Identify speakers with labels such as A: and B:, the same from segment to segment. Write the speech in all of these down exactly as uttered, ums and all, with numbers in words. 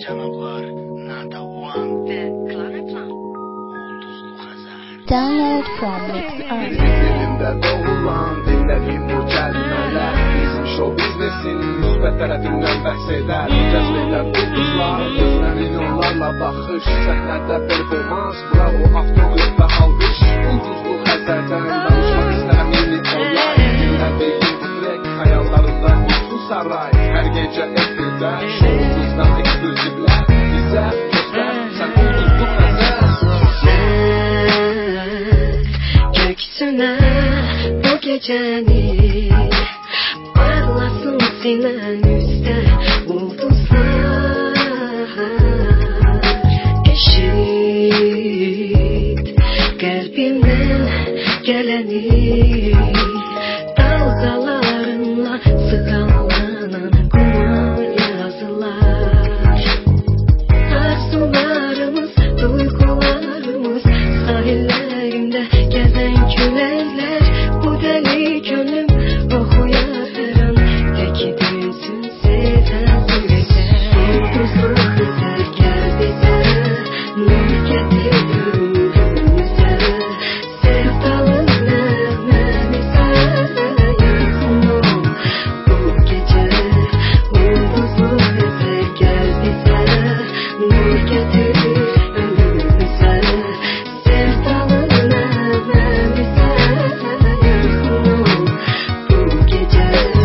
A: Canoblar, Nada One
B: ve Klaraplan.
A: Ulduzlu Hazar.
C: Download from Mixart.
D: Elimde doğulan dinlediğim bu kelimeler bizim show biznesinin müsbət tərəfindən bəhs eder. Cəzb eder ulduzlar, gözlərin yollarla baxış, səhnədə performans, bravo, avtoqraf və alqış. Ulduzlu Xəzərdən danışmaq istər milli onlar. Dinlədiyim bu trek, xəyallarında uçsun saray. Hər gecə efirdə, şovumuzdan ekskluzivlər. Bizə göstər, sən ulduzlu Xəzər.
B: Göksüne bu geceni parlasın sinen üstte ulduzlar. Eşit kalbimden geleni dalgalarınla sıkallanan kumar yazılar. Arzularımız, duygularımız sahillerinde gezen küleler. Bu deli gönlüm okuyar her an, teki dünsün seven süreler. Ulduzlu Xəzər gel bize, nur getir ömrümüze. Sevdalı nəğməmizə yazın ol bu gece. Ulduzlu Xəzər gel bize, nur getir ömrümüze. Sevdalı nəğməmizə yazın ol bu gece.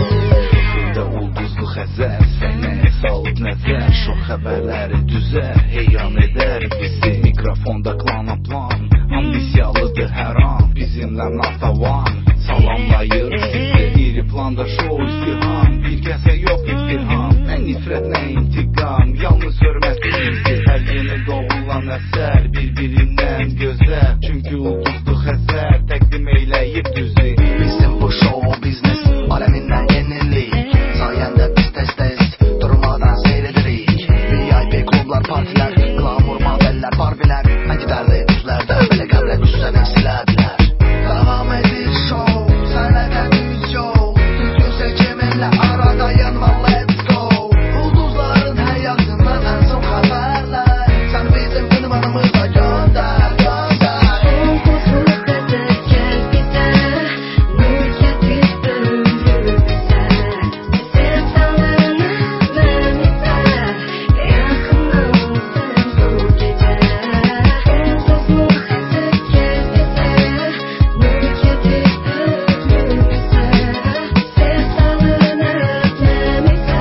D: Da ulduzlu Xəzər səhnəyə salıb nəzər, şok xəbərləri düzər, heyran edər bizi. Mikrofonda Klaraplan, ambisiyalıdır hər an, bizimlə Nada One. Salamlayır sizi, iri planda show izdiham, bir kəsə yox iftirham, nə nifrət nə intiqam, yalnız hörmətimizdir. Hər yeni doğulan əsər bir-birindən gözəl, çünki ulduzlu Xəzər təqdim eyləyib düzü.
E: Bizim bu show biznes aleminden yenilik, sayende biz tez tez durmadan seyredirik. V I P klublar, partiler, glamour modeller, barbiler, ben giderdi düzlerde böyle gömlek üstüne siladiler. Devam edir show, sahnede düz show, düzgün seçiminle aradayım ve let's go. Ulduzların hayatından en son haberler, sen bizim ünvanımıza gönder, gönder.
B: Ulduzlu Xəzər gel bize, nur getir ömrümüze. Sevdalı nəğməmizə yaxın ol sen bu gece. Ulduzlu Xəzər gel bize, nur getir ömrümüze. Sevdalı nəğməmizə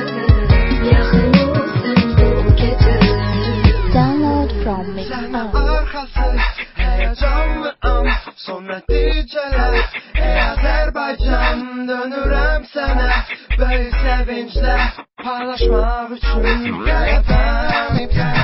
B: yaxın ol sen bu gece.
C: Download from
F: Sahne
C: Mixart.
F: arkası heyecanlı an, son neticeler. Ey Azerbaycan, dönürəm sənə böyle sevinçler, paylaşmaq üçün qəlbəm iptən.